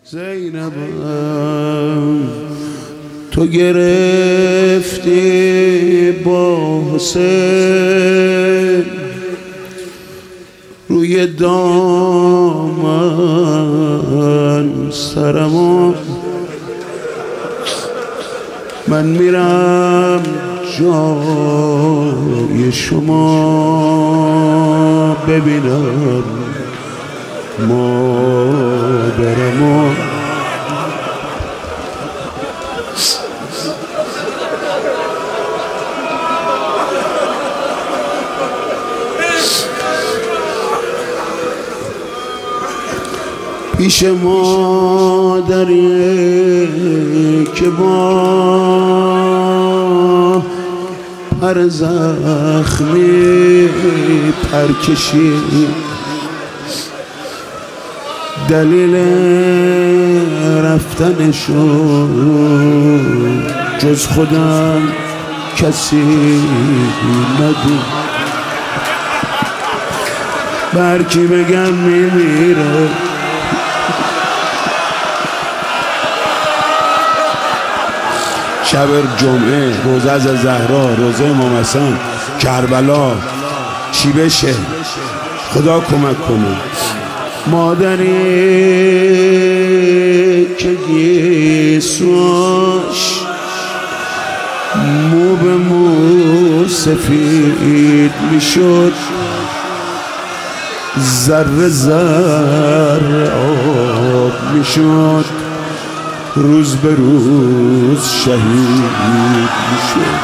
زینبم تو گرفتی با حسین روی دامن سرمو، من میرم جای شما ببینم مادرمو. پیش مادری که با پر زخمی پر کشید، دلیل رفتنشو جز خودم کسی ندید. برکی بگم میمیره، شب جمعه روزه از زهرا، روزه امام حسن، کربلا، چی بشه؟ خدا کمک کنه. مادری که گیسوش مو به مو سفید میشد، ذره ذره آب میشد، روز به روز شهید میشد.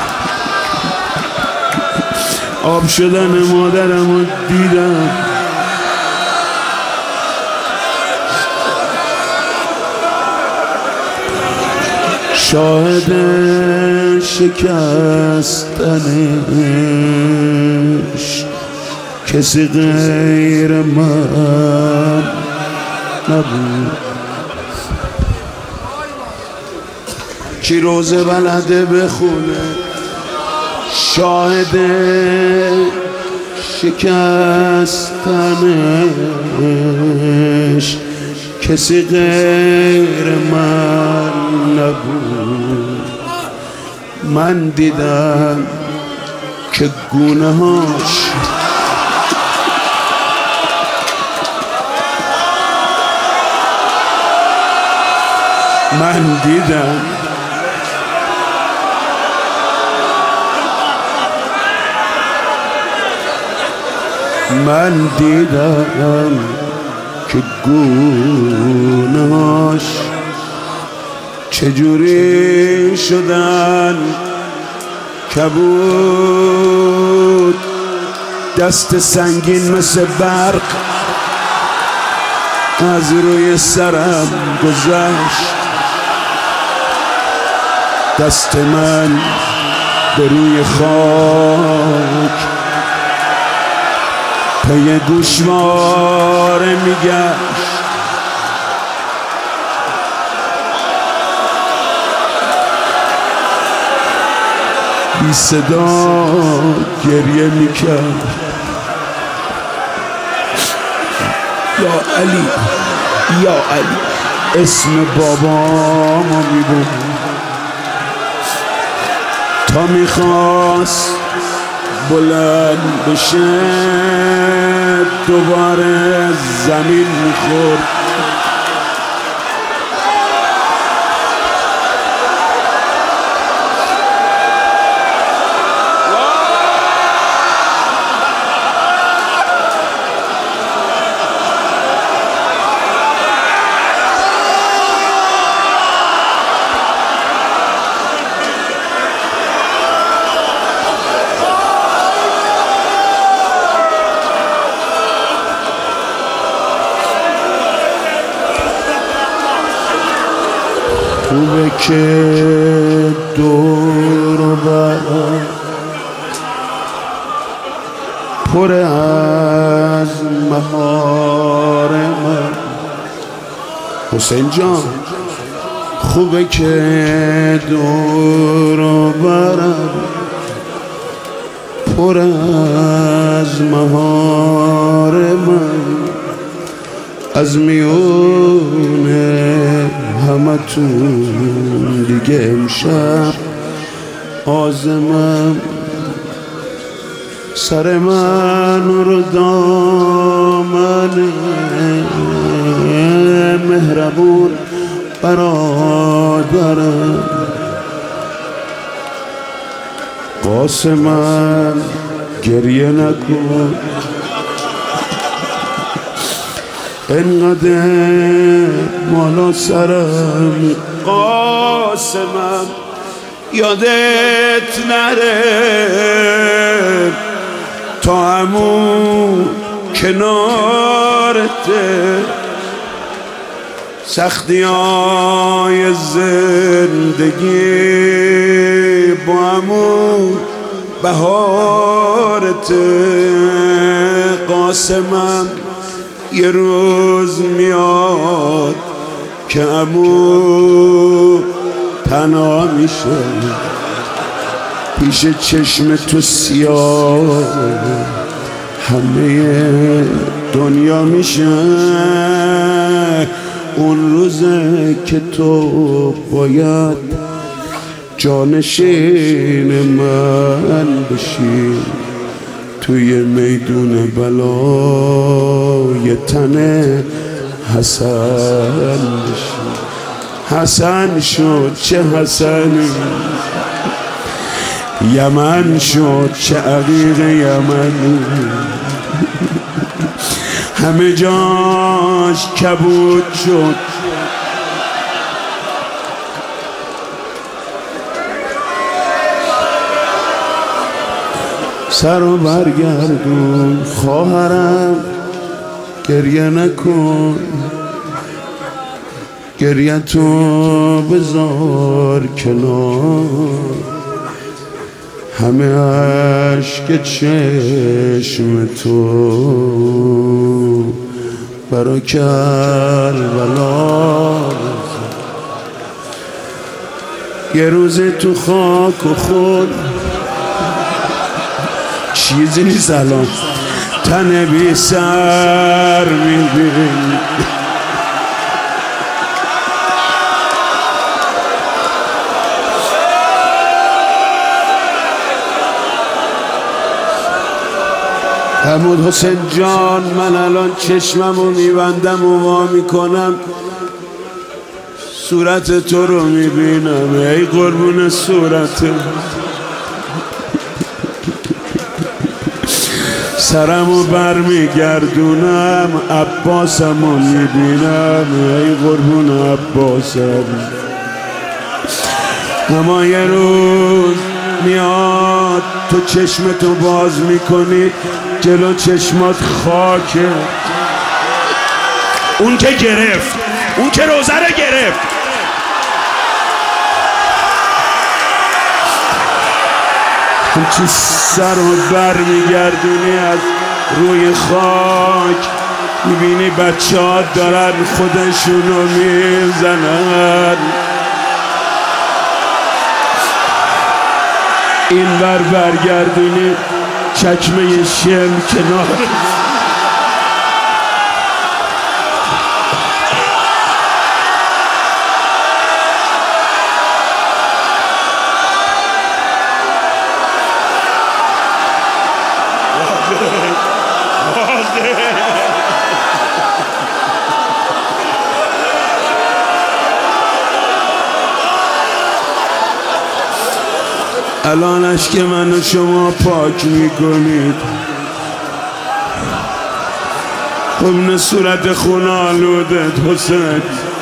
آب شدن مادرم رو دیدم، شاهد شکستنش کسی غیر من نبود. کی روزه بلده بخونه، شاهد شکستنش کسی غیر من نبود. من دیدم که گونه هاش من دیدم که گونه‌هاش چجوری شدن کبود، دست سنگین مثل برق از روی سرم گذشت، دست من به روی خاک پی گوشواره میگشت. بی صدا گریه میکرد. یا علی یا علی، اسم بابامو میبود تا میخواست بلند بشه، دوباره زمین میخورد. خوبه که دور و برم پر از مهار من. حسین جان خوبه که دور و برم پر از مهار من، از میونه براتون دیگه امشب عازمم. سر من رو دامن مهربون برادرم قاسمم گریه نکن انقدر مالا سرم قاسمم یادت نره تا همون کنارته سختی های زندگی با همون بهارته قاسمم یه روز میاد که عمو تنها میشه پیش چشم تو سیاه همه دنیا میشه اون روزه که تو باید جانشین من بشی توی میدون بلای تن حسن بشی حسن شد چه حسنی یمن شد چه عقیق یمنی همه جاش کبود شد سر و برگردون خواهرم گریه نکن گریه تو بذار کنار همه عشق چشم تو برا کربلا یه روز تو خاک و خود چیزی نیست الان تن بی سر میبینی حمود حسین جان من الان چشممو میبندم و وا میکنم صورت تو رو میبینم ای قربون صورت سرمو برمیگردونم عباسمو میبینم ای قربون عباسم اما یه روز میاد تو چشمتو باز میکنی جلو چشمات خاکه اون که گرفت اون که روزه رو گرفت اون چی سر رو بر میگردونی از روی خاک میبینی بچه ها دارن خودشونو میزنن این بر برگردونی چکمه شم کنار الان اشک من و شما پاک میکنید خب صورت خون آلودت حسین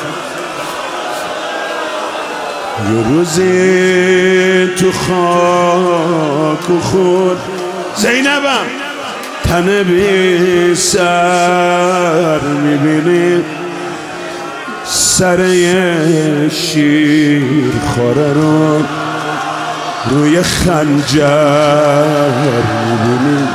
یه روزی تو خاک و خود زینبم تن بی سر میبینی سر یه شیر خوره رو روی خنجر میبینی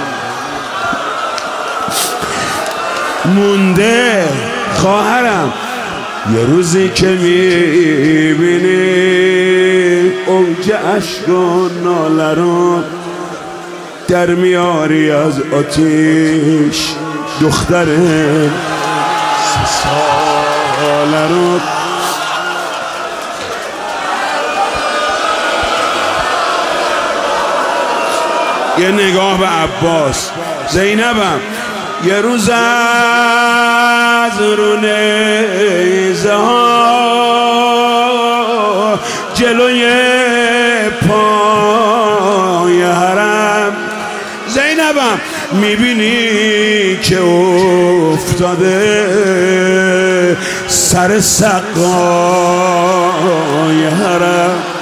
مونده خواهرم یه روزی که میبینی اوج عشق و ناله رو در میاری از آتیش دختر 3 ساله رو یه نگاه به عباس. زینبم یه روز از رو نیزه ها جلوی پای حرم، زینبم میبینی که افتاده سر سقای حرم.